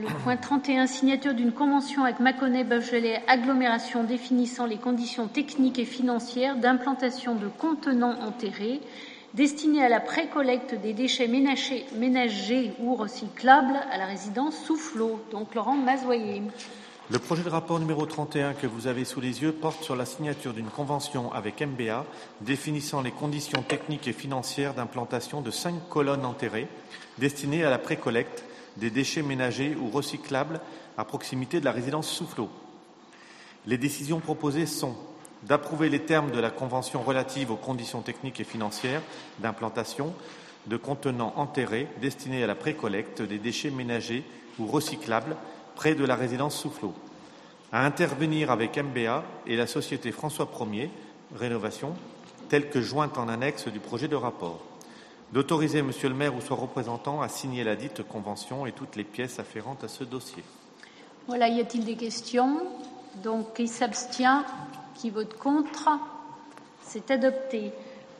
Le point 31, signature d'une convention avec Mâconnais-Beaujolais Agglomération définissant les conditions techniques et financières d'implantation de contenants enterrés destinés à la pré-collecte des déchets ménagers ou recyclables à la résidence Soufflot. Donc Laurent Mazoyer. Le projet de rapport numéro 31 que vous avez sous les yeux porte sur la signature d'une convention avec MBA définissant les conditions techniques et financières d'implantation de 5 colonnes enterrées destinées à la pré-collecte des déchets ménagers ou recyclables à proximité de la résidence Soufflot. Les décisions proposées sont d'approuver les termes de la convention relative aux conditions techniques et financières d'implantation de contenants enterrés destinés à la pré-collecte des déchets ménagers ou recyclables près de la résidence Soufflot, à intervenir avec MBA et la société François Ier, Rénovation, telle que jointe en annexe du projet de rapport, d'autoriser Monsieur le maire ou son représentant à signer la dite convention et toutes les pièces afférentes à ce dossier. Voilà, y a-t-il des questions? Donc, qui s'abstient? Qui vote contre? C'est adopté.